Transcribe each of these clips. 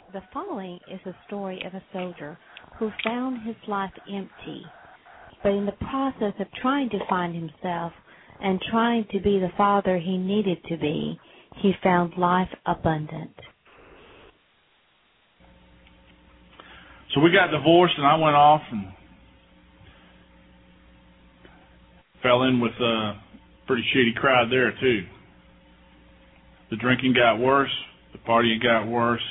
The following is a story of a soldier who found his life empty, but in the process of trying to find himself and trying to be the father he needed to be, he found life abundant. So we got divorced, and I went off and fell in with a pretty shitty crowd there, too. The drinking got worse. The partying got worse.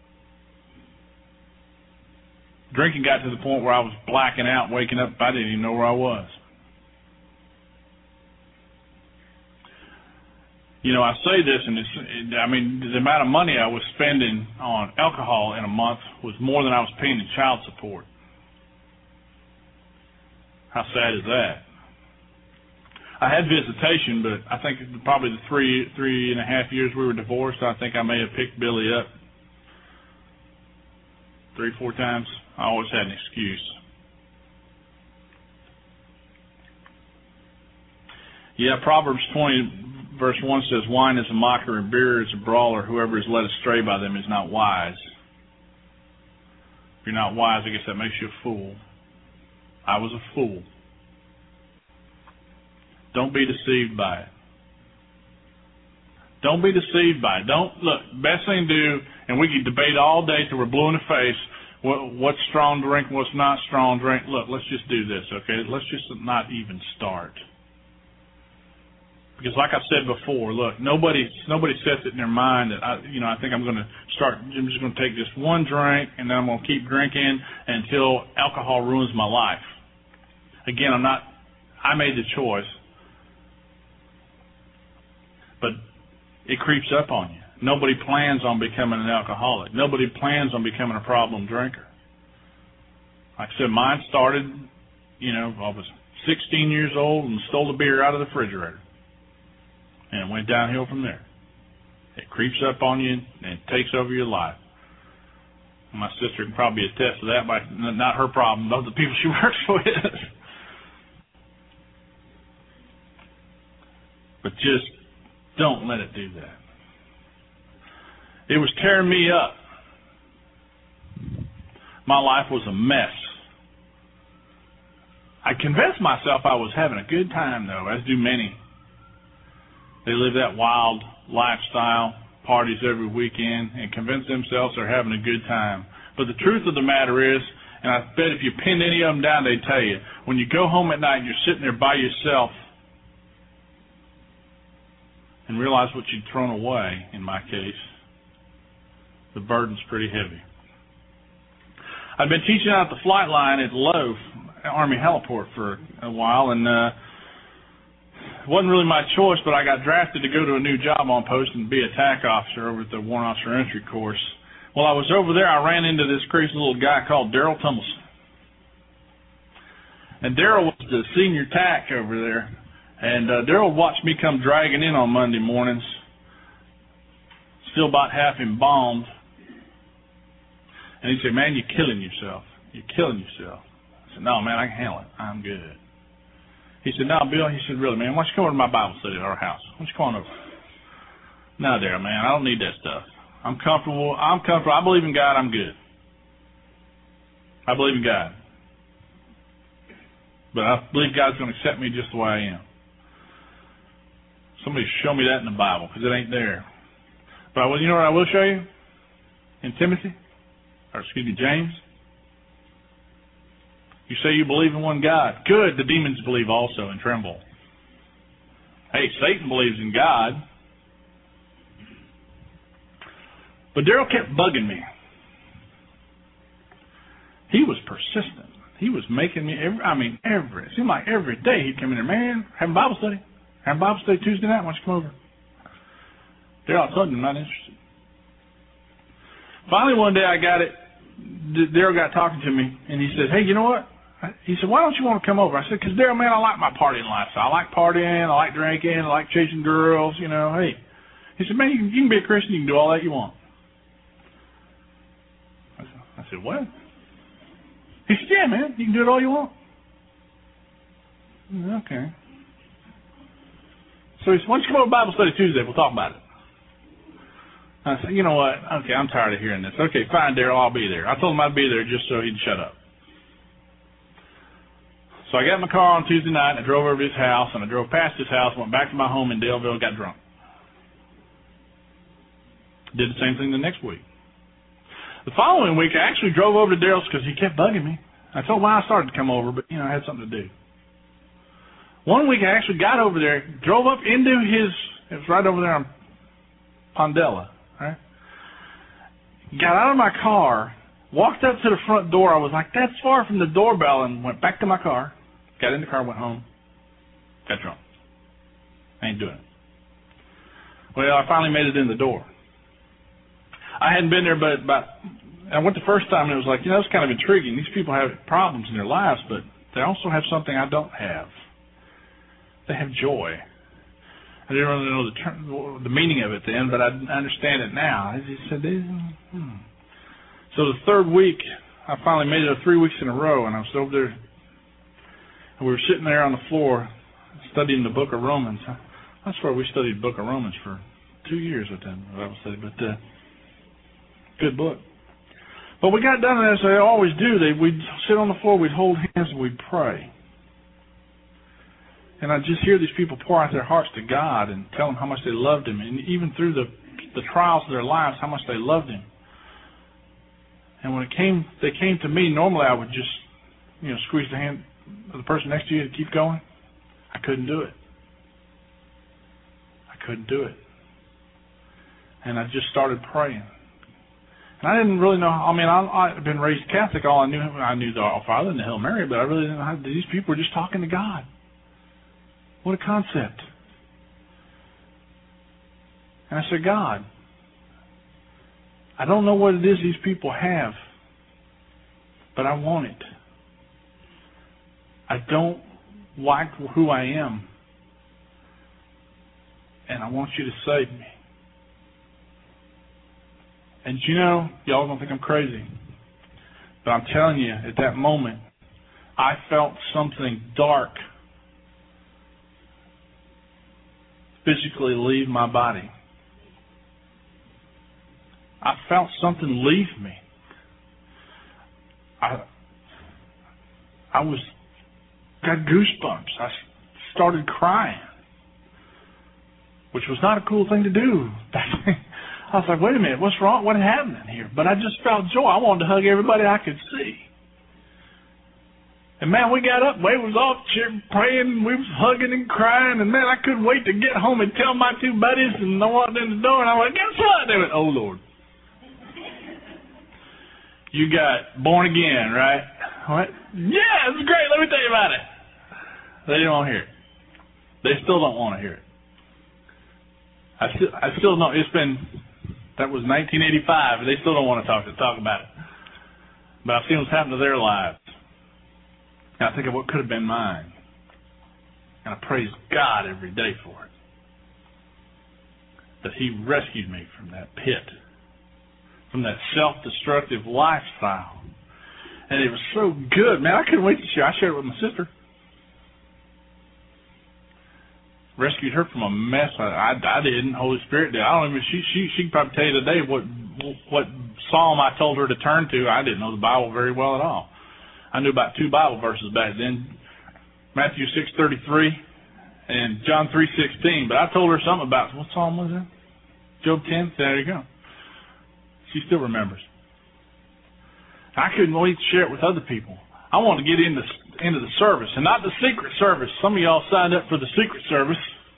Drinking got to the point where I was blacking out, waking up, I didn't even know where I was. You know, I say this, and the amount of money I was spending on alcohol in a month was more than I was paying in child support. How sad is that? I had visitation, but I think probably the three and a half years we were divorced, I think I may have picked Billy up 3-4 times. I always had an excuse. Yeah, Proverbs 20, verse 1 says, wine is a mocker and beer is a brawler. Whoever is led astray by them is not wise. If you're not wise, I guess that makes you a fool. I was a fool. Don't be deceived by it. Don't be deceived by it. Look, best thing to do, and we can debate all day till we're blue in the face, what's strong drink, what's not strong drink. Look, let's just do this, okay? Let's just not even start. Because like I said before, look, nobody sets it in their mind that, I think I'm just going to take this one drink, and then I'm going to keep drinking until alcohol ruins my life. Again, I made the choice. But it creeps up on you. Nobody plans on becoming an alcoholic. Nobody plans on becoming a problem drinker. Like I said, mine started, I was 16 years old and stole the beer out of the refrigerator. And it went downhill from there. It creeps up on you and it takes over your life. My sister can probably attest to that, but not her problem, but the people she works with. But just don't let it do that. It was tearing me up. My life was a mess. I convinced myself I was having a good time, though, as do many. They live that wild lifestyle, parties every weekend, and convince themselves they're having a good time. But the truth of the matter is, and I bet if you pinned any of them down, they'd tell you, when you go home at night and you're sitting there by yourself and realize what you'd thrown away, in my case, the burden's pretty heavy. I've been teaching out at the flight line at Lowe Army Heliport for a while, and it wasn't really my choice, but I got drafted to go to a new job on post and be a TAC officer over at the Warrant Officer Entry Course. While I was over there, I ran into this crazy little guy called Daryl Tumbleson. And Daryl was the senior TAC over there. And Daryl watched me come dragging in on Monday mornings, still about half embalmed. And he'd say, man, you're killing yourself. You're killing yourself. I said, no, man, I can handle it. I'm good. He said, no, Bill, he said, really, man, why don't you come over to my Bible study at our house? Why don't you come on over? No, Daryl, man, I don't need that stuff. I'm comfortable. I believe in God. I'm good. I believe in God. But I believe God's going to accept me just the way I am. Somebody show me that in the Bible, because it ain't there. But you know what I will show you? In James. You say you believe in one God. Good, the demons believe also and tremble. Hey, Satan believes in God. But Daryl kept bugging me. He was persistent. He was making me, it seemed like every day he'd come in there, man, having Bible study. Having Bible study Tuesday night, why don't you come over? Daryl, I told him I'm not interested. Finally, one day I got it. Daryl got talking to me, and he said, hey, you know what? He said, why don't you want to come over? I said, because, Daryl, man, I like my partying lifestyle. I like partying, I like drinking, I like chasing girls, hey. He said, man, you can be a Christian, you can do all that you want. I said, what? He said, yeah, man, you can do it all you want. Okay. So he said, why don't you come over to Bible study Tuesday? We'll talk about it. I said, you know what? Okay, I'm tired of hearing this. Okay, fine, Daryl, I'll be there. I told him I'd be there just so he'd shut up. So I got in my car on Tuesday night, and I drove over to his house, and I drove past his house, went back to my home in Daleville, and got drunk. Did the same thing the next week. The following week, I actually drove over to Daryl's because he kept bugging me. I told him why I started to come over, but, I had something to do. One week, I actually got over there, drove up into his, it was right over there on Pondella, right? Got out of my car, walked up to the front door. I was like, that's far from the doorbell, and went back to my car, got in the car, went home, got drunk. I ain't doing it. Well, I finally made it in the door. I hadn't been there, but I went the first time, and it was like, it's kind of intriguing. These people have problems in their lives, but they also have something I don't have. They have joy. I didn't really know the meaning of it then, but I understand it now. I just said, So the third week, I finally made it 3 weeks in a row, and I was over there, and we were sitting there on the floor studying the book of Romans. That's where we studied the book of Romans for 2 years with them, Bible study, but good book. But we got done, as they always do. We'd sit on the floor, we'd hold hands, and we'd pray. And I'd just hear these people pour out their hearts to God and tell Him how much they loved Him, and even through the trials of their lives, how much they loved Him. And when they came to me, normally I would just, squeeze the hand of the person next to you to keep going. I couldn't do it. And I just started praying. And I didn't really know. I'd been raised Catholic. All I knew the Our Father and the Hail Mary, but I really didn't know how these people were just talking to God. What a concept. And I said, God, I don't know what it is these people have, but I want it. I don't like who I am, and I want you to save me. And y'all don't think I'm crazy, but I'm telling you, at that moment, I felt something dark physically leave my body. I felt something leave me. I got goosebumps. I started crying, which was not a cool thing to do. I was like, wait a minute, what's wrong? What happened here? But I just felt joy. I wanted to hug everybody I could see. And man, we got up, we was off praying, we was hugging and crying, and man, I couldn't wait to get home and tell my two buddies, and I walked in the door, and I went, guess what? They went, oh Lord. You got born again, right? I went, yeah, it's great, let me tell you about it. They didn't want to hear it. They still don't want to hear it. I still don't, that was 1985, and they still don't want to talk about it. But I've seen what's happened to their lives. And I think of what could have been mine. And I praise God every day for it. That He rescued me from that pit. From that self-destructive lifestyle. And it was so good. Man, I couldn't wait to share. I shared it with my sister. Rescued her from a mess. I didn't. Holy Spirit did. I don't even. She could probably tell you today what psalm I told her to turn to. I didn't know the Bible very well at all. I knew about 2 Bible verses back then, Matthew 6:33 and John 3:16. But I told her something about, what psalm was that? Job 10. There you go. She still remembers. I couldn't wait to share it with other people. I wanted to get into the service, and not the secret service. Some of y'all signed up for the secret service.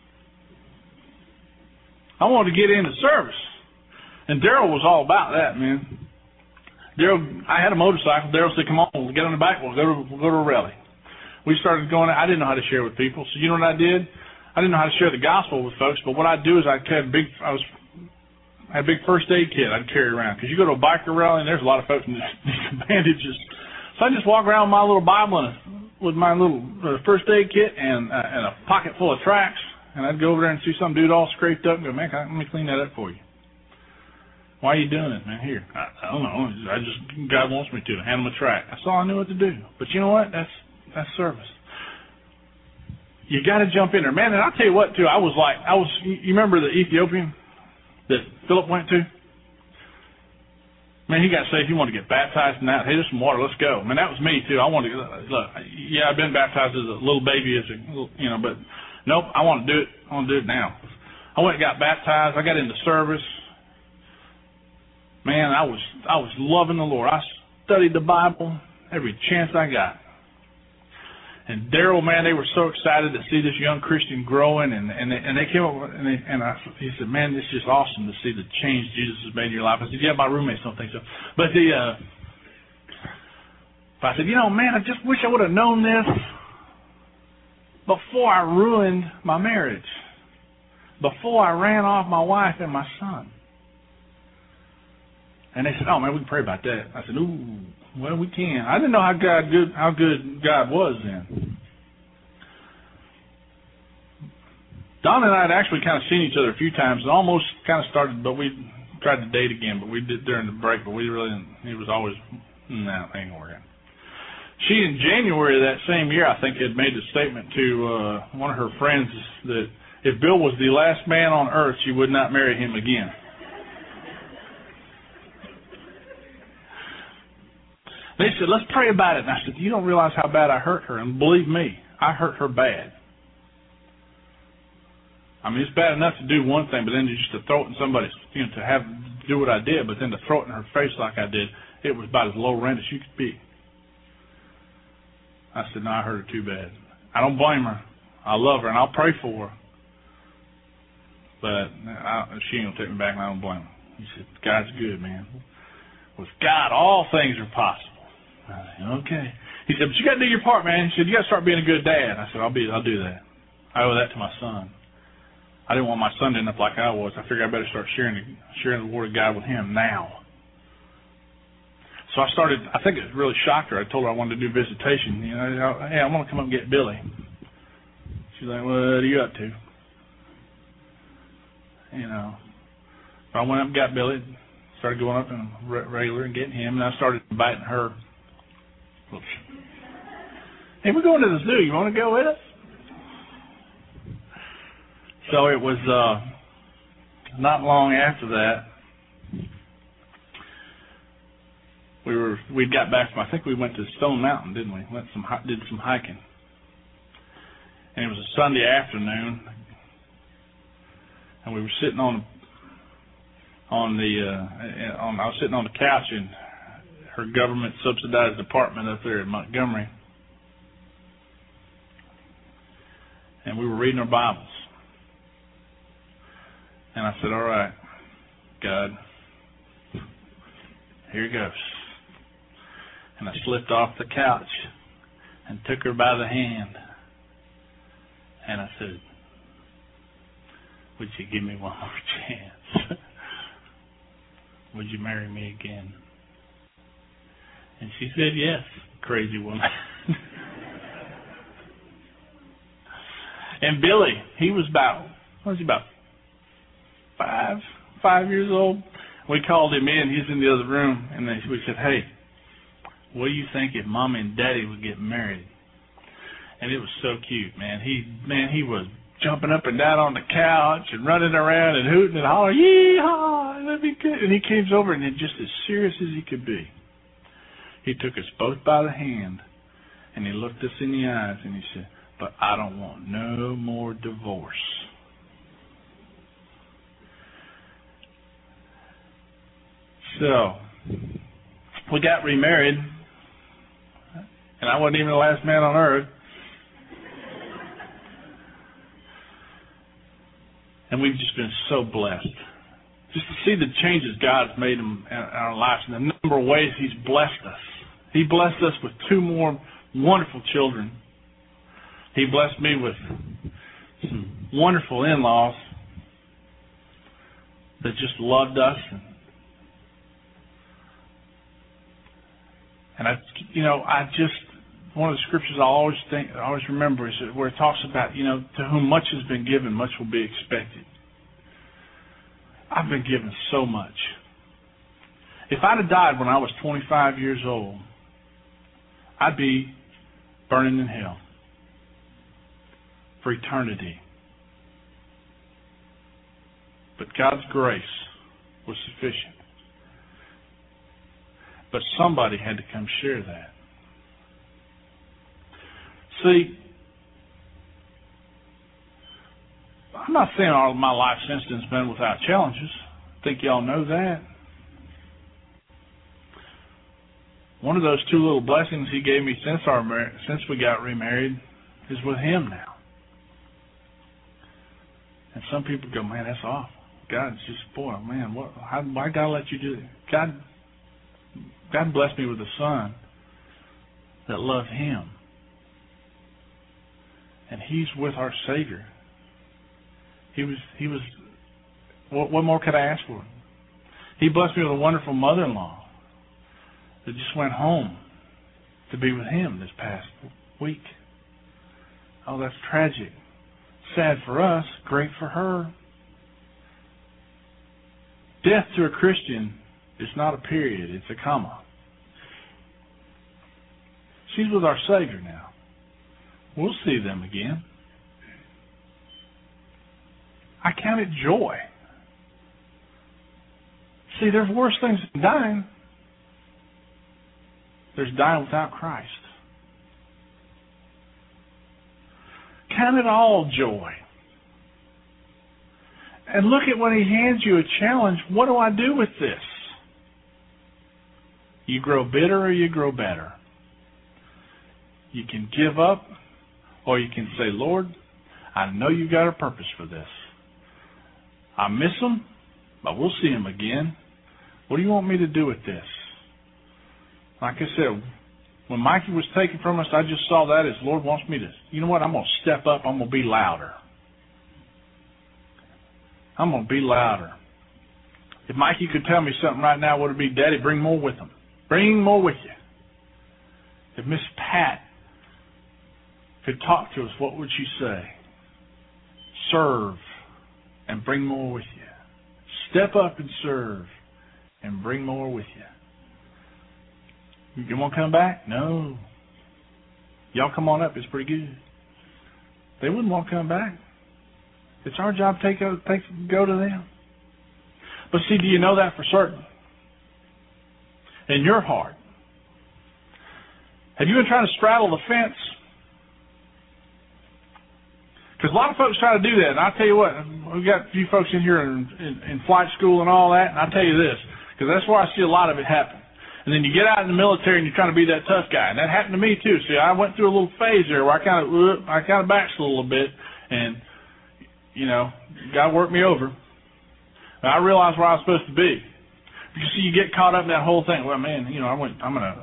I wanted to get into service. And Daryl was all about that, man. I had a motorcycle. Daryl said, come on, we'll get on the back. We'll go to a rally. We started going. I didn't know how to share with people. So you know what I did? I didn't know how to share the gospel with folks. But what I'd do is I had a big first aid kit I'd carry around. Because you go to a biker rally and there's a lot of folks in these bandages. So I just walk around with my little Bible with my little first aid kit and a pocket full of tracts. And I'd go over there and see some dude all scraped up and go, man, let me clean that up for you. Why are you doing it, man? Here. I don't know. God wants me to. Hand him a tract. That's all I knew what to do. But you know what? That's service. You got to jump in there. Man, and I'll tell you what, too. You remember the Ethiopian that Philip went to? Man, he got saved. He wanted to get baptized in that. Hey, there's some water. Let's go. Man, that was me too. I wanted to look. Yeah, I've been baptized as a little baby, but nope. I want to do it. I want to do it now. I went and got baptized. I got into service. Man, I was loving the Lord. I studied the Bible every chance I got. And Daryl, man, they were so excited to see this young Christian growing, and they came up he said, man, it's just awesome to see the change Jesus has made in your life. I said, yeah, my roommates don't think so. But I said, man, I just wish I would have known this before I ruined my marriage, before I ran off my wife and my son. And they said, oh, man, we can pray about that. I said, ooh, well, we can. I didn't know how good God was then. Don and I had actually kind of seen each other a few times and almost kind of started, but we tried to date again, but we did during the break, but we really didn't. He was always, no, ain't working. She, in January of that same year, I think, had made a statement to one of her friends that if Bill was the last man on earth, she would not marry him again. They said, let's pray about it. And I said, you don't realize how bad I hurt her. And believe me, I hurt her bad. I mean, it's bad enough to do one thing, but then just to throw it in somebody's, to do what I did, but then to throw it in her face like I did, it was about as low rent as you could be. I said, no, I hurt her too bad. I don't blame her. I love her, and I'll pray for her. But she ain't going to take me back, and I don't blame her. He said, God's good, man. With God, all things are possible. I said, okay. He said, but you got to do your part, man. He said, you got to start being a good dad. I said, I'll do that. I owe that to my son. I didn't want my son to end up like I was. I figured I better start sharing the Word of God with him now. So I started. I think it really shocked her. I told her I wanted to do visitation. Hey, I want to come up and get Billy. She's like, what are you up to? So I went up and got Billy. Started going up and regular and getting him, and I started inviting her. Oops. Hey, we're going to the zoo. You want to go with us? So it was not long after that we got back from. I think we went to Stone Mountain, didn't we? Did some hiking, and it was a Sunday afternoon, and we were sitting I was sitting on the couch in her government subsidized apartment up there in Montgomery, and we were reading our Bibles. And I said, all right, God, here it goes. And I slipped off the couch and took her by the hand. And I said, would you give me one more chance? Would you marry me again? And she said, yes, crazy woman. And Billy, he was about 5 years old. We called him in. He's in the other room, and we said, hey, what do you think if Mommy and Daddy would get married? And it was so cute, man. He was jumping up and down on the couch and running around and hooting and hollering, yee-haw, that'd be good. And he came over, and just as serious as he could be, he took us both by the hand, and he looked us in the eyes, and he said, but I don't want no more divorce. So, we got remarried, and I wasn't even the last man on earth. And we've just been so blessed. Just to see the changes God's made in our lives and the number of ways He's blessed us. He blessed us with 2 more wonderful children. He blessed me with some wonderful in-laws that just loved us. And one of the scriptures I always remember is where it talks about, to whom much has been given, much will be expected. I've been given so much. If I'd have died when I was 25 years old, I'd be burning in hell for eternity. But God's grace was sufficient. But somebody had to come share that. See, I'm not saying all of my life since then has been without challenges. I think y'all know that. One of those two little blessings He gave me since we got remarried is with Him now. And some people go, man, that's awful. God's just, boy, man, why God let you do it? God blessed me with a son that loved Him. And He's with our Savior. He was. What more could I ask for? He blessed me with a wonderful mother-in-law that just went home to be with Him this past week. Oh, that's tragic. Sad for us, great for her. Death to a Christian is not a period, it's a comma. She's with our Savior now. We'll see them again. I count it joy. See, there's worse things than dying. There's dying without Christ. Count it all joy. And look at when He hands you a challenge. What do I do with this? You grow bitter or you grow better. You can give up or you can say, Lord, I know You've got a purpose for this. I miss them, but we'll see them again. What do You want me to do with this? Like I said, when Mikey was taken from us, I just saw that as Lord wants me to, you know what, I'm going to step up, I'm going to be louder. I'm going to be louder. If Mikey could tell me something right now, what would it be? Daddy, bring more with them. Bring more with you. If Miss Pat could talk to us, what would she say? Serve and bring more with you. Step up and serve and bring more with you. You want to come back? No. Y'all come on up. It's pretty good. They wouldn't want to come back. It's our job to go to them. But see, do you know that for certain? In your heart. Have you been trying to straddle the fence? Because a lot of folks try to do that. And I'll tell you what, we've got a few folks in here in flight school and all that. And I'll tell you this, because that's where I see a lot of it happen. And then you get out in the military and you're trying to be that tough guy. And that happened to me too. See, I went through a little phase there where I kind of backslid a little bit. And, you know, God worked me over. And I realized where I was supposed to be. Because, see, you get caught up in that whole thing. Well, man, you know, I'm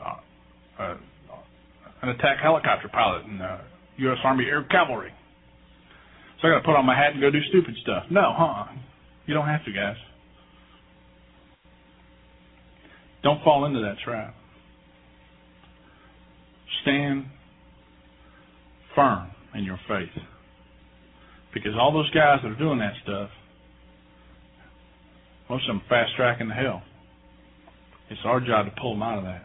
an attack helicopter pilot in the U.S. Army Air Cavalry. So I got to put on my hat and go do stupid stuff. No, you don't have to, guys. Don't fall into that trap. Stand firm in your faith. Because all those guys that are doing that stuff, most of them fast-tracking to hell. It's our job to pull them out of that.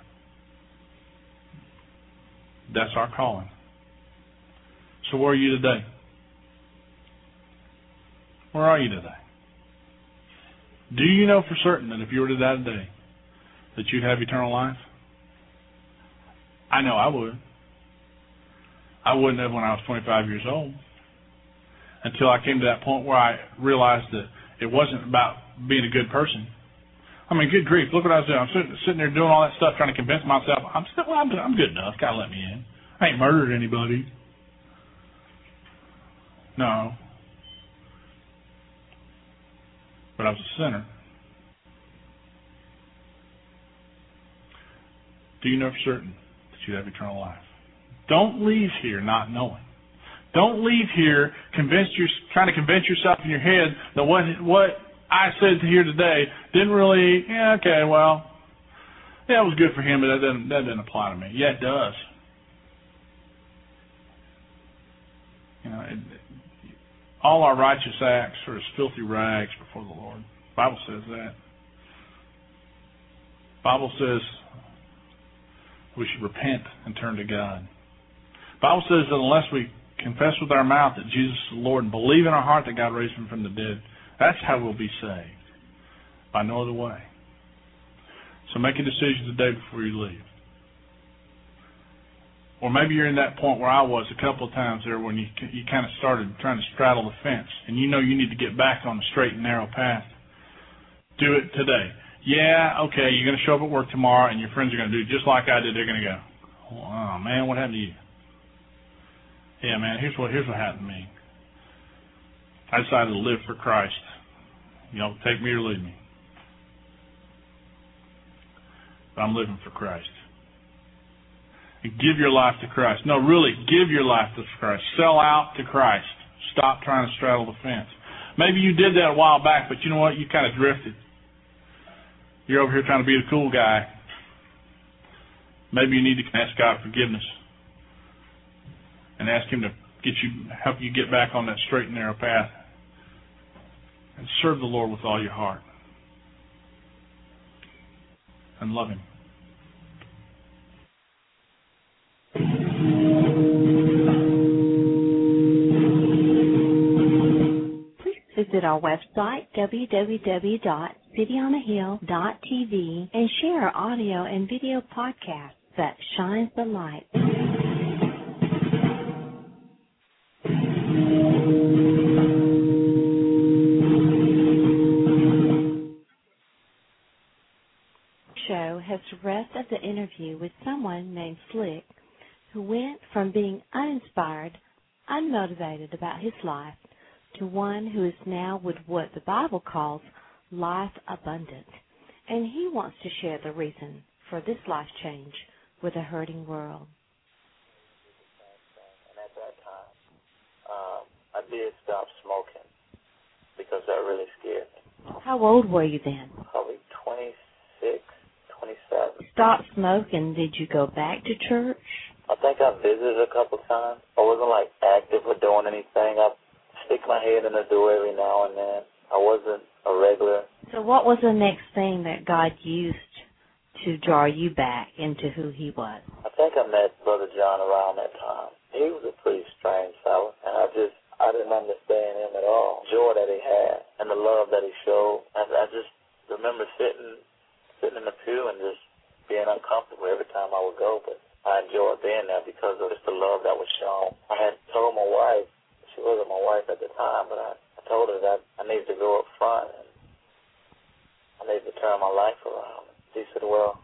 That's our calling. So where are you today? Where are you today? Do you know for certain that if you were to die today, that you'd have eternal life? I know I would. I wouldn't have when I was 25 years old. Until I came to that point where I realized that it wasn't about being a good person. I mean, good grief, look what I was doing. I'm sitting there doing all that stuff, trying to convince myself, I'm good enough. God let me in. I ain't murdered anybody. No. But I was a sinner. Do you know for certain that you have eternal life? Don't leave here not knowing. Don't leave here trying to convince yourself in your head that what I said here today didn't really, it was good for him, but that doesn't apply to me. Yeah, it does. You know, all our righteous acts are as filthy rags before the Lord. The Bible says that. The Bible says we should repent and turn to God. The Bible says that unless we confess with our mouth that Jesus is the Lord and believe in our heart that God raised him from the dead, that's how we'll be saved. By no other way. So make a decision today before you leave. Or maybe you're in that point where I was a couple of times there when you kind of started trying to straddle the fence and you know you need to get back on the straight and narrow path. Do it today. Yeah, okay, you're going to show up at work tomorrow and your friends are going to do just like I did. They're going to go, oh, man, what happened to you? Yeah, man, here's what happened to me. I decided to live for Christ. You know, take me or leave me. But I'm living for Christ. And give your life to Christ. No, really, give your life to Christ. Sell out to Christ. Stop trying to straddle the fence. Maybe you did that a while back, but you know what? You kind of drifted. You're over here trying to be the cool guy. Maybe you need to ask God forgiveness and ask Him to help you get back on that straight and narrow path and serve the Lord with all your heart and love Him. Visit our website, www.cityonahill.tv, and share our audio and video podcasts that shines the light. Show has the rest of the interview with someone named Slick, who went from being uninspired, unmotivated about his life, to one who is now with what the Bible calls life abundant. And he wants to share the reason for this life change with a hurting world. And at that time, I did stop smoking because that really scared me. How old were you then? Probably 26, 27. Stop smoking. Did you go back to church? I think I visited a couple times. I wasn't like active or doing anything. I stick my head in the door every now and then. I wasn't a regular. So what was the next thing that God used to draw you back into who He was? I think I met Brother John around that time. He was a pretty strange fellow, and I didn't understand him at all. The joy that he had and the love that he showed. I just remember sitting in the pew and just being uncomfortable every time I would go, but I enjoyed being there because of just the love that was shown. I had told my wife, she wasn't my wife at the time, but I told her that I needed to go up front and I needed to turn my life around. She said, well,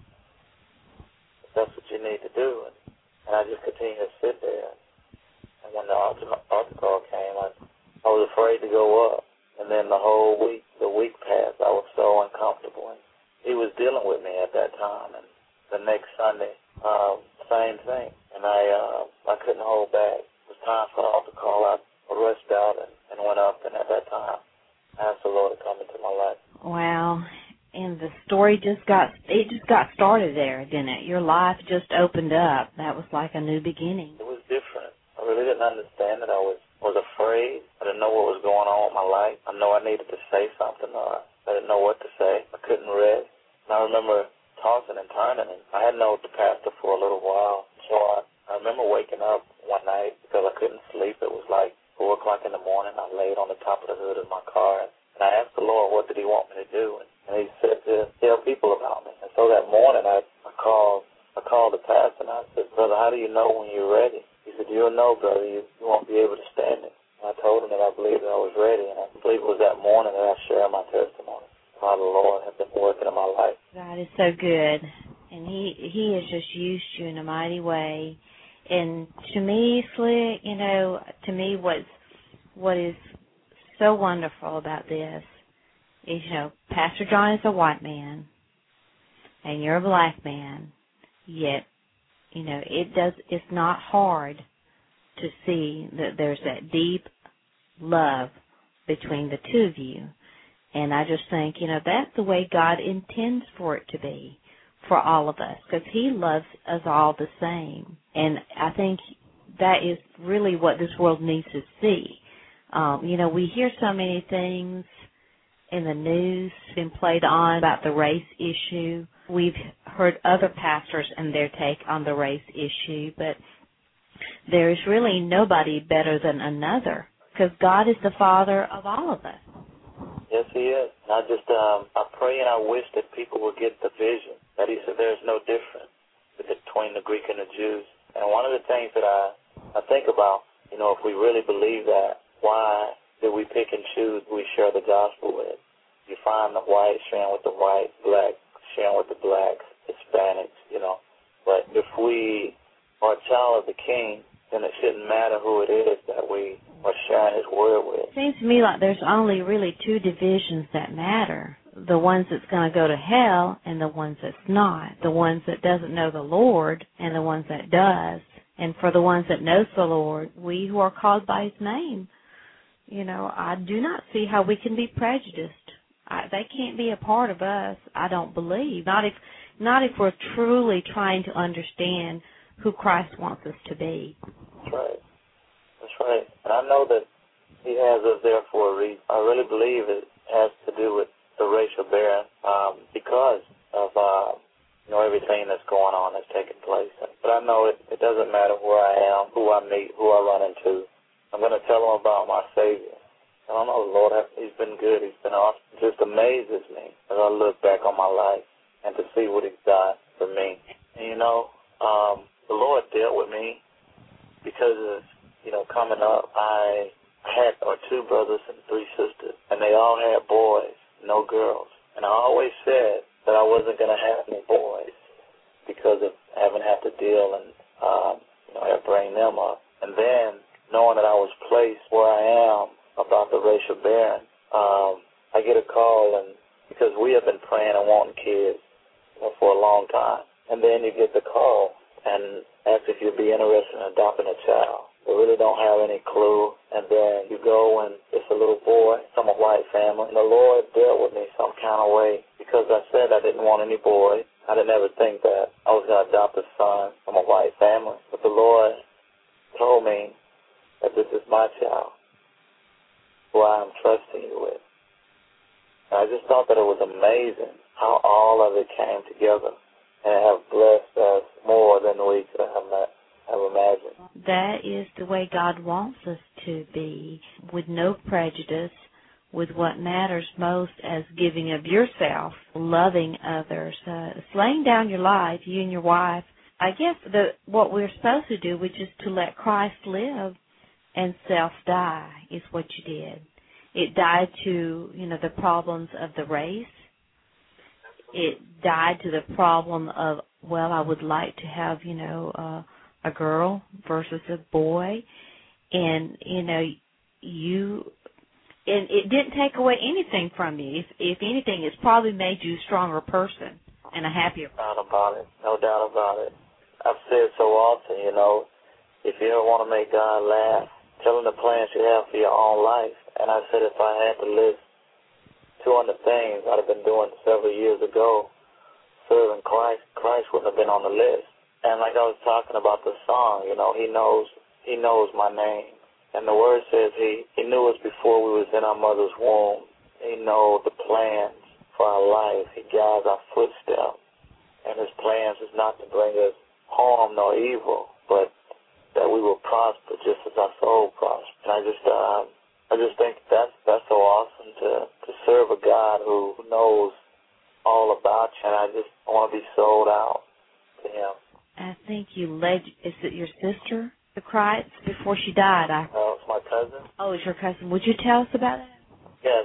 if that's what you need to do. And I just continued to sit there. And when the altar call came, I was afraid to go up. And then the week passed, I was so uncomfortable. And he was dealing with me at that time. And the next Sunday, same thing. And I couldn't hold back. It was time for the altar call. I rushed out and went up. And at that time, I asked the Lord to come into my life. Wow. And the story just got started there, didn't it? Your life just opened up. That was like a new beginning. It was different. I really didn't understand it. I was afraid. I didn't know what was going on with my life. I know I needed to say something. I didn't know what to say. I couldn't rest. And I remember tossing and turning. And I hadn't known the pastor for a little while. So I remember waking up one night because I couldn't sleep. It was like 4 o'clock in the morning. I laid on the top of the hood of my car. And I asked the Lord, what did He want me to do? And He said to tell people about me. And so that morning I called the pastor and I said, brother, how do you know when you're ready? He said, you'll know, brother. You won't be able to stand it. And I told him that I believed that I was ready. And I believe it was that morning that I shared my testimony. How the Lord has been working in my life. God is so good. And He has just used you in a mighty way. And to me, Slick, to me what is so wonderful about this is, Pastor John is a white man and you're a black man, yet, it's not hard to see that there's that deep love between the two of you. And I just think, that's the way God intends for it to be for all of us, because He loves us all the same. And I think that is really what this world needs to see. We hear so many things in the news been played on about the race issue. We've heard other pastors and their take on the race issue, but there is really nobody better than another, because God is the Father of all of us. Yes, He is. And I pray and I wish that people would get the vision that he said there's no difference between the Greek and the Jews. And one of the things that I think about, you know, if we really believe that, why do we pick and choose who we share the gospel with? You find the white sharing with the white, black sharing with the blacks, Hispanics, you know. But if we are a child of the King, then it shouldn't matter who it is that we are sharing his word with. It seems to me like there's only really two divisions that matter. The ones that's going to go to hell and the ones that's not. The ones that doesn't know the Lord and the ones that does. And for the ones that knows the Lord, we who are called by his name, you know, I do not see how we can be prejudiced. They can't be a part of us, I don't believe. Not if we're truly trying to understand who Christ wants us to be. That's right. That's right. And I know that he has us there for a reason. I really believe it has to do with the racial barrier because of you know, everything that's going on, that's taking place. But I know it doesn't matter where I am, who I meet, who I run into. I'm going to tell them about my Savior. I don't know, the Lord, he's been good. He's been awesome. It just amazes me as I look back on my life and to see what he's done for me. And, you know, the Lord dealt with me because of, you know, coming up, I had 2 brothers and 3 sisters, and they all had boys, no girls. And I always said that I wasn't going to have any boys because of having had to deal and, you know, have bring them up. And then knowing that I was placed where I am about the racial barren, I get a call, and because we have been praying and wanting kids, you know, for a long time. And then you get the call and ask if you'd be interested in adopting a child. They really don't have any clue. And then you go and it's a little boy from a white family. And the Lord dealt with me some kind of way because I said I didn't want any boys. I didn't ever think that I was going to adopt a son from a white family. But the Lord told me that this is my child who I am trusting you with. And I just thought that it was amazing how all of it came together and have blessed us more than we could have imagined. That is the way God wants us to be, with no prejudice, with what matters most as giving of yourself, loving others, laying down your life, you and your wife. I guess what we're supposed to do, which is to let Christ live and self die, is what you did. It died to, you know, the problems of the race. It died to the problem of, well, I would like to have, you know, a girl versus a boy. And, you know, and it didn't take away anything from you. If anything, it's probably made you a stronger person and a happier person. No doubt about it. No doubt about it. I've said so often, you know, if you ever want to make God laugh, tell him the plans you have for your own life. And I said if I had to list 200 things I'd have been doing several years ago, serving Christ, Christ wouldn't have been on the list. And like I was talking about the song, you know, he knows my name. And the word says he knew us before we was in our mother's womb. He knows the plans for our life. He guides our footsteps. And his plans is not to bring us harm nor evil, but that we will prosper just as our soul prospers. And I just think that's so awesome to serve a God who knows all about you, and I just want to be sold out to him. I think you led, is it your sister to Christ before she died? It's my cousin. Oh, it's your cousin. Would you tell us about that? Yes,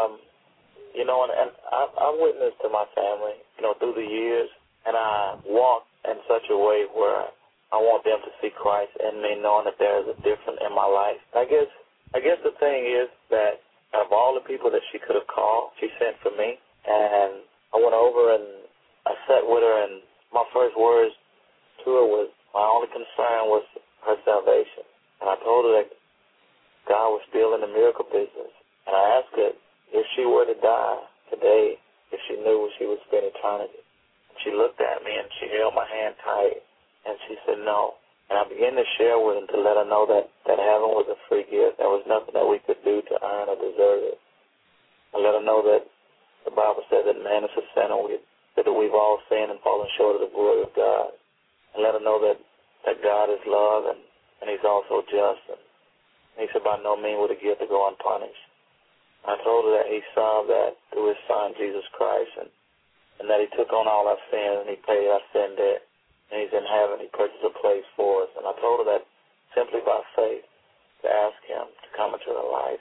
you know, and I've witnessed to my family, you know, through the years, and I walk in such a way where I want them to see Christ in me, knowing that there is a difference in my life. I guess the thing is that out of all the people that she could have called, she sent for me, and I went over and I sat with her, and my first words to her was, my only concern was her salvation. And I told her that God was still in the miracle business. And I asked her if she were to die today, if she knew where she would spend eternity. And she looked at me and she held my hand tight, and she said no. And I began to share with her to let her know that heaven was a free gift. There was nothing that we could do to earn or deserve it. I let her know that the Bible said that man is a sinner, that we've all sinned and fallen short of the glory of God. And let her know that God is love and he's also just. And he said by no means would a gift to go unpunished. I told her that he solved that through his son, Jesus Christ. And and that he took on all our sins and he paid our sin debt, and he's in heaven. He purchased a place for us. And I told her that simply by faith, to ask him to come into her life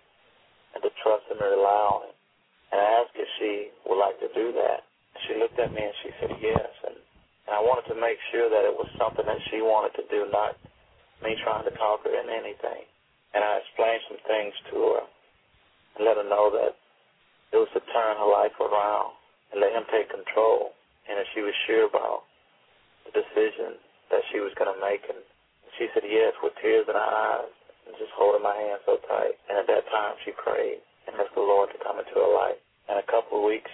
and to trust him and rely on him. And I asked if she would like to do that. And she looked at me and she said yes. And I wanted to make sure that it was something that she wanted to do, not me trying to talk her into anything. And I explained some things to her and let her know that it was to turn her life around and let him take control. And if she was sure about the decision that she was going to make. And she said yes with tears in her eyes and just holding my hand so tight. And at that time she prayed and asked the Lord to come into her life. And a couple of weeks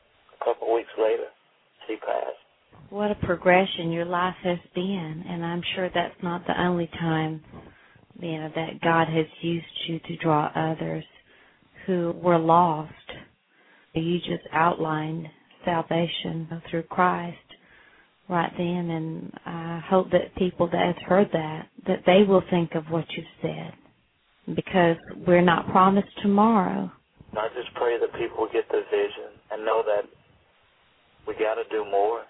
later, she passed. What a progression your life has been, and I'm sure that's not the only time, that God has used you to draw others who were lost. You just outlined salvation through Christ right then, and I hope that people that have heard that they will think of what you said, because we're not promised tomorrow. I just pray that people get the vision and know that we got to do more.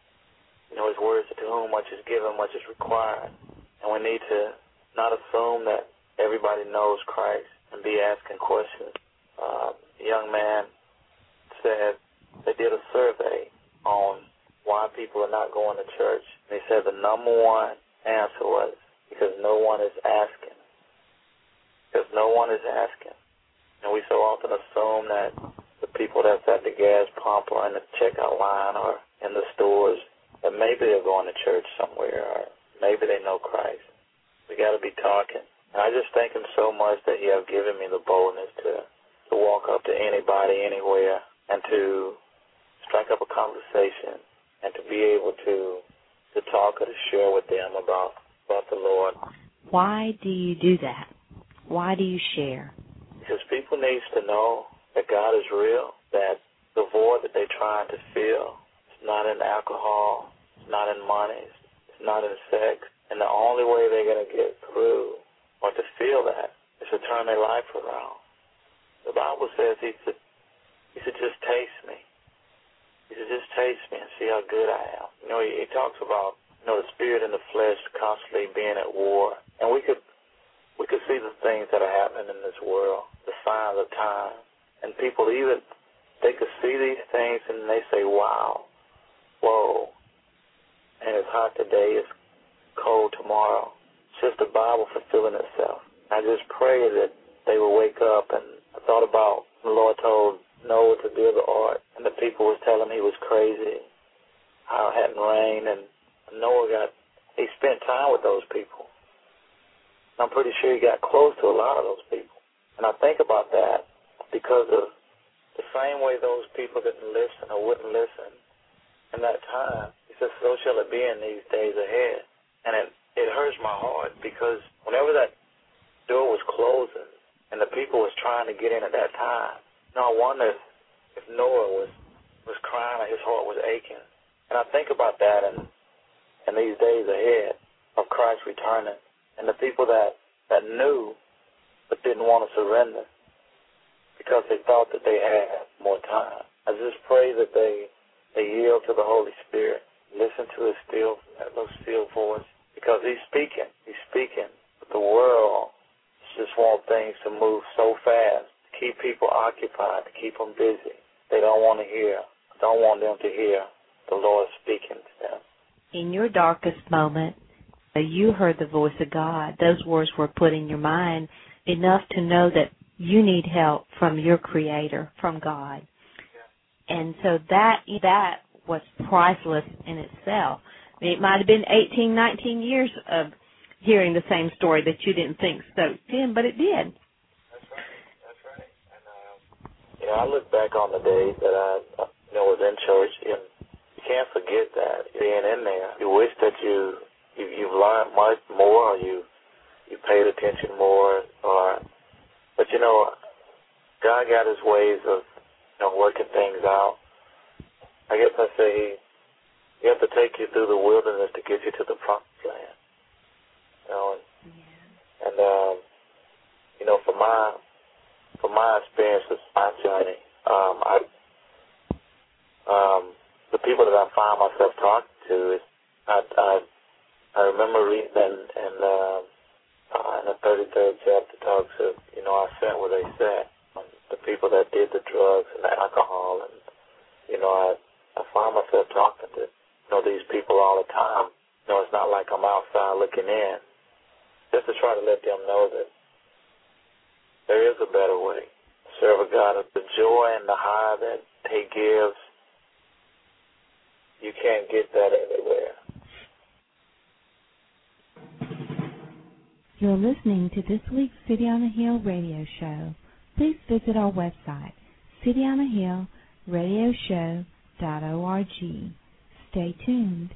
His words, to whom much is given, much is required. And we need to not assume that everybody knows Christ and be asking questions. A young man said they did a survey on why people are not going to church. And he said the number one answer was because no one is asking. Because no one is asking. And we so often assume that the people that's at the gas pump or in the checkout line or in the stores, that maybe they're going to church somewhere or maybe they know Christ. We got to be talking. And I just thank him so much that he have given me the boldness to walk up to anybody, anywhere, and to strike up a conversation and to be able to talk or to share with them about the Lord. Why do you do that? Why do you share? Because people need to know that God is real, that the void that they're trying to fill is not in alcohol, it's not in money, it's not in sex, and the only way they're going to get through or to feel that is to turn their life around. The Bible says he said, just taste me. He said, just taste me and see how good I am. He talks about, the spirit and the flesh constantly being at war. And we could see the things that are happening in this world, the signs of time. And people they could see these things and they say, wow, whoa. And it's hot today, it's cold tomorrow. It's just the Bible fulfilling itself. I just pray that they will wake up. And I thought about the Lord told Noah to build the ark, and the people was telling him he was crazy, how it hadn't rained, and Noah he spent time with those people. I'm pretty sure he got close to a lot of those people. And I think about that because of the same way those people didn't listen or wouldn't listen in that time. He says, so shall it be in these days ahead. And it hurts my heart because whenever that door was closing and the people was trying to get in at that time, I wonder if Noah was crying or his heart was aching. And I think about that in these days ahead of Christ returning, and the people that knew but didn't want to surrender because they thought that they had more time. I just pray that they yield to the Holy Spirit, listen to his still voice, because he's speaking. But the world just wants things to move so fast, to keep people occupied, to keep them busy. They don't want them to hear the Lord speaking to them. In your darkest moment, you heard the voice of God. Those words were put in your mind enough to know that you need help from your Creator, from God. And so that was priceless in itself. It might have been 18, 19 years of hearing the same story that you didn't think soaked in, but it did. That's right. And I look back on the days that I was in church, and you can't forget that being in there. You wish that you've learned much more, or you paid attention more, but God got his ways of working things out. I guess I say he has to take you through the wilderness to get you to the promised land. from my experience with my journey, the people that I find myself talking to, I remember reading in the 33rd chapter talks of, I sat where they sat, the people that did the drugs and the alcohol, and, I find myself talking to, these people all the time. It's not like I'm outside looking in, just to try to let them know that there is a better way. Serve a God of the joy and the high that He gives. You can't get that anywhere. You're listening to this week's City on the Hill radio show. Please visit our website, cityonthehillradioshow.org. Stay tuned.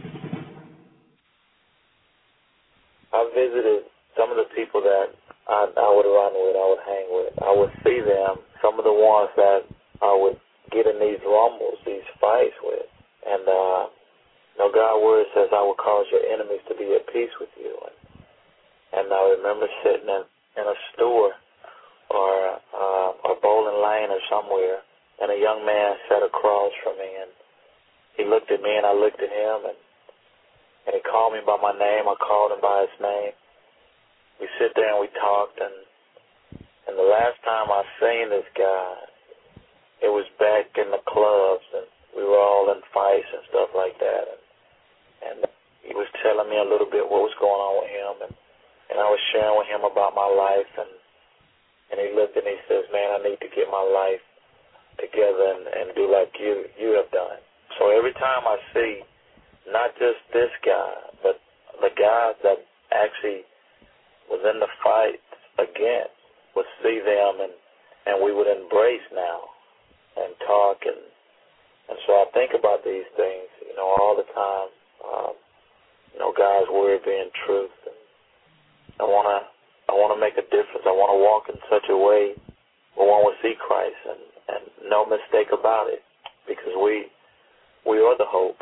I visited some of the people that I would run with, I would hang with. I would see them, some of the ones that I would get in these rumbles, these fights with. And, God's word says, I will cause your enemies to be at peace with you. And I remember sitting in a store or a bowling lane or somewhere, and a young man sat across from me, and he looked at me, and I looked at him, and he called me by my name. I called him by his name. We sit there and we talked, and the last time I seen this guy, it was back in the clubs, and we were all in fights and stuff like that, and he was telling me a little bit what was going on with him, and I was sharing with him about my life, and he looked and he says, man, I need to get my life together and do like you have done. So every time I see not just this guy, but the guys that actually was in the fight against, would see them and we would embrace now and talk, and so I think about these things, all the time. God's word being truth, and I want to make a difference. I want to walk in such a way where one will see Christ, and no mistake about it, because we are the hope.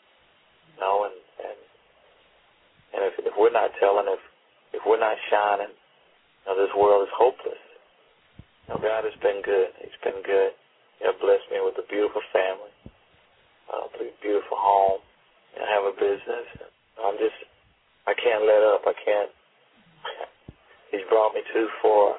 And if we're not telling, if we're not shining, this world is hopeless. God has been good. He's been good. He has blessed me with a beautiful family, a beautiful home, and I have a business. I can't let up. I can't. He's brought me too far.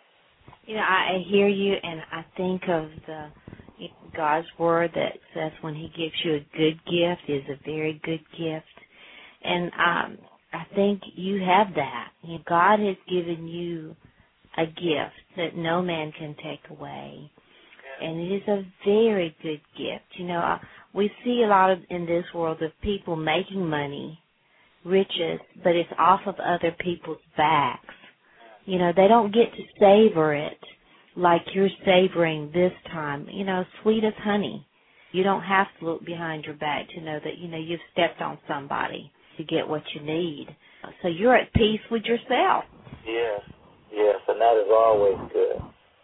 I hear you, and I think of God's word that says when He gives you a good gift, is a very good gift. And I think you have that. God has given you a gift that no man can take away. And it is a very good gift. We see a lot in this world of people making money, riches, but it's off of other people's backs. They don't get to savor it like you're savoring this time. Sweet as honey. You don't have to look behind your back to know that, you've stepped on somebody to get what you need. So you're at peace with yourself. Yes, and that is always good.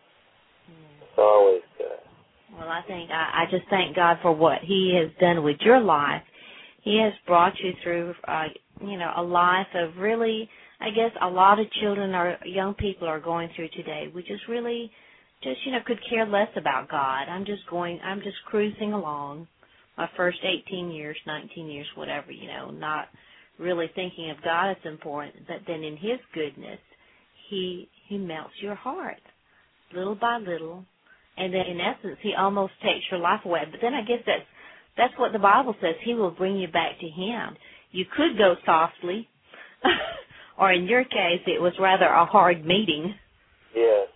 It's always good. Well, I just thank God for what He has done with your life. He has brought you through, a life of really, I guess a lot of children or young people are going through today. We just really could care less about God. I'm just cruising along my first 18 years, 19 years, whatever, not really thinking of God as important. But then in His goodness, He melts your heart little by little. And then in essence, He almost takes your life away. But then I guess that's what the Bible says. He will bring you back to Him. You could go softly, or in your case, it was rather a hard meeting. Yes.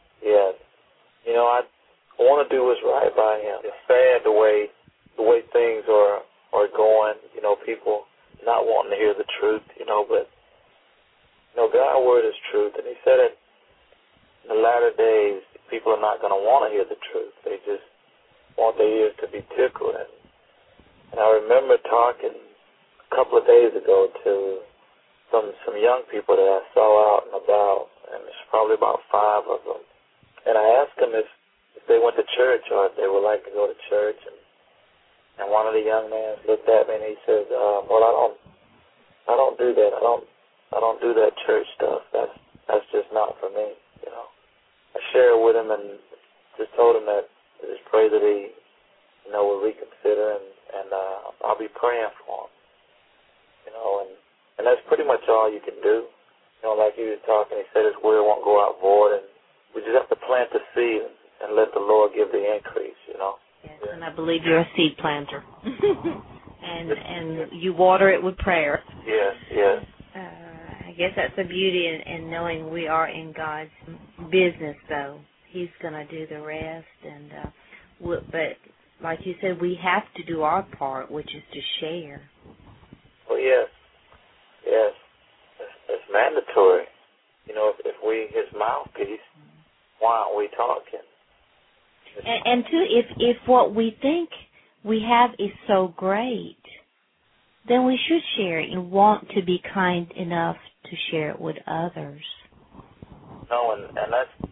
I want to do what's right by Him. It's sad the way things are going. People not wanting to hear the truth. But God's word is truth, and He said it in the latter days. People are not going to want to hear the truth. They just want their ears to be tickled. And I remember talking a couple of days ago to some young people that I saw out and about, and there's probably about 5 of them. And I asked them if they went to church or if they would like to go to church. And one of the young men looked at me and he said, "Well, I don't do that. I don't do that church stuff. That's just not for me." I shared with him and just told him that I just pray that he will reconsider, and I'll be praying for them. And that's pretty much all you can do. Like he was talking, he said his word won't go out void, and we just have to plant the seed and let the Lord give the increase, Yes, and I believe you're a seed planter. and you water it with prayer. Yes, yes. I guess that's the beauty in knowing we are in God's business, though. He's going to do the rest. But like you said, we have to do our part, which is to share. Well, yes. Yes. It's mandatory. If we his mouthpiece, why aren't we talking? And too, if what we think we have is so great, then we should share it and want to be kind enough to share it with others. No, and that's,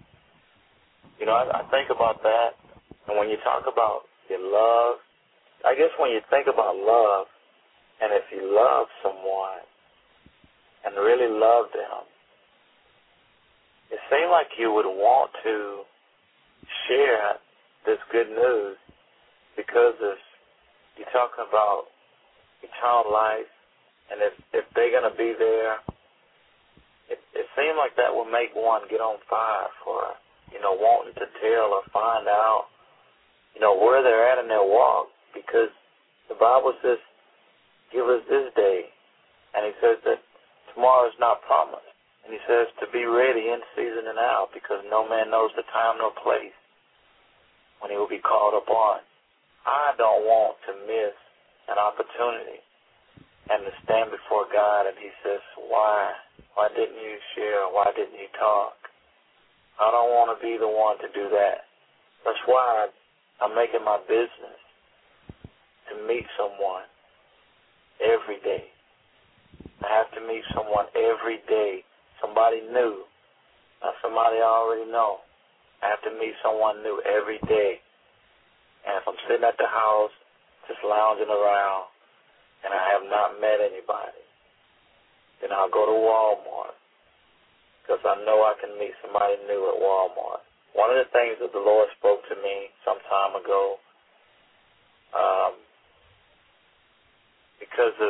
I think about that, and when you talk about your love, I guess when you think about love, and if you love someone and really love them, it seems like you would want to share this good news because you're talking about eternal life, and if they're going to be there, it seems like that will make one get on fire for, wanting to tell or find out, where they're at in their walk, because the Bible says, give us this day, and he says that tomorrow is not promised, and he says to be ready in season and out, because no man knows the time nor place when he will be called upon. I don't want to miss an opportunity and to stand before God and he says, why didn't you share? Why didn't you talk? I don't want to be the one to do that. That's why I'm making my business to meet someone every day. I have to meet someone every day, somebody new, not somebody I already know. I have to meet someone new every day. And if I'm sitting at the house just lounging around and I have not met anybody, then I'll go to Walmart because I know I can meet somebody new at Walmart. One of the things that the Lord spoke to me some time ago, because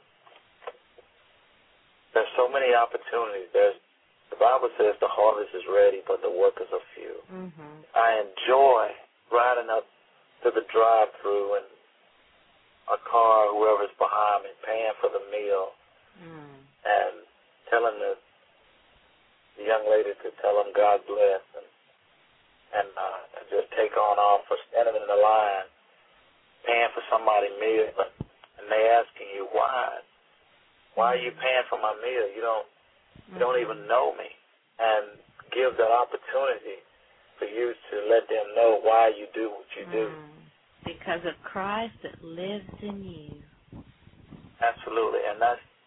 there's so many opportunities. The Bible says the harvest is ready, but the workers are few. Mm-hmm. I enjoy riding up to the drive-thru and a car, whoever's behind me, paying for the meal, and telling the young lady to tell them God bless, and just take on off for standing in the line, paying for somebody's meal, and they asking you why. Why are you paying for my meal? You don't even know me, and give that opportunity for you to let them know why you do what you do. Because of Christ that lives in you. Absolutely, and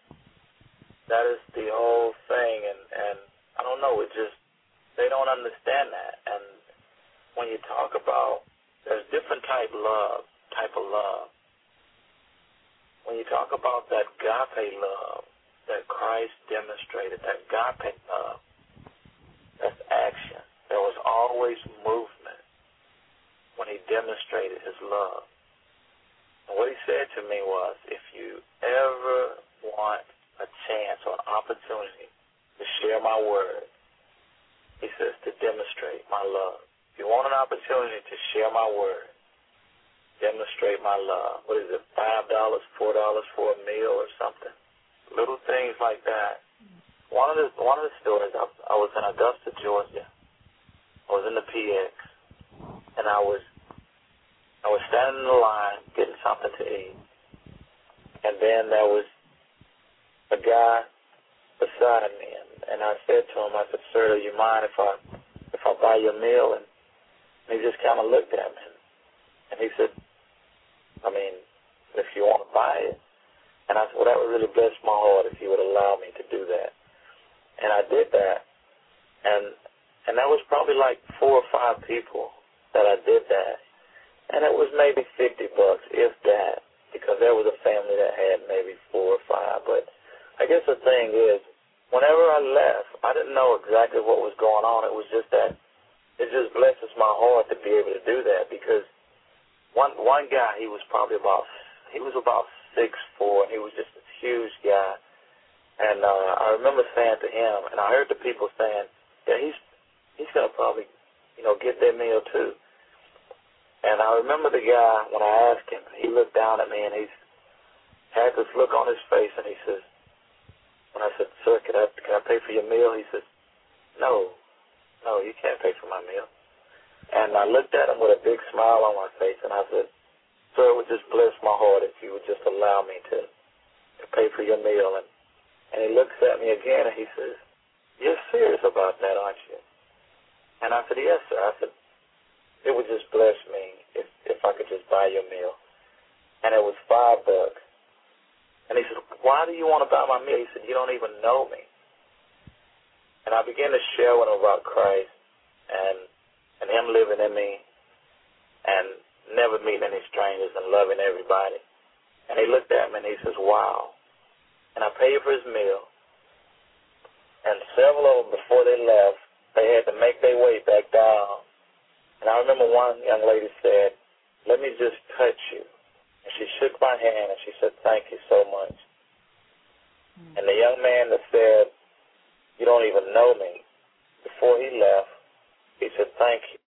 that is the whole thing, and I don't know, they don't understand that. And when you talk about, there's different type of love. When you talk about that agape love that Christ demonstrated, that agape love, that's action. There was always movement when he demonstrated his love. And what he said to me was, if you ever want a chance or an opportunity to share my word, he says to demonstrate my love. If you want an opportunity to share my word, demonstrate my love. What is it, $5, $4 for a meal or something? Little things like that. One of the stories, I was in Augusta, Georgia. I was in the PX, and I was standing in the line getting something to eat, and then there was a guy beside me, and I said to him, I said, sir, do you mind if I buy your meal? And he just kind of looked at me, and he said, I mean, if you want to buy it. And I said, well, that would really bless my heart if you would allow me to do that. And I did that, and that was probably like 4 or 5 people that I did that. And it was maybe $50, if that, because there was a family that had maybe 4 or 5. But I guess the thing is, whenever I left, I didn't know exactly what was going on. It was just that it just blesses my heart to be able to do that, because one guy, he was about 6'4", and he was just this huge guy. And I remember saying to him, and I heard the people saying, yeah, he's gonna probably, get that meal too. And I remember the guy, when I asked him, he looked down at me and he had this look on his face, and he says, when I said, sir, can I pay for your meal? He says, no, you can't pay for my meal. And I looked at him with a big smile on my face, and I said, sir, it would just bless my heart if you would just allow me to pay for your meal. And he looks at me again, and he says, you're serious about that, aren't you? And I said, yes, sir. I said, it would just bless me if I could just buy your meal. And it was $5. And he said, why do you want to buy my meal? He said, you don't even know me. And I began to share with him about Christ and him living in me and never meeting any strangers and loving everybody. And he looked at me and he says, wow. And I paid for his meal. And several of them, before they left, they had to make their way back down. And I remember one young lady said, let me just touch you. And she shook my hand and she said, thank you so much. And the young man that said, you don't even know me, before he left, he said, thank you.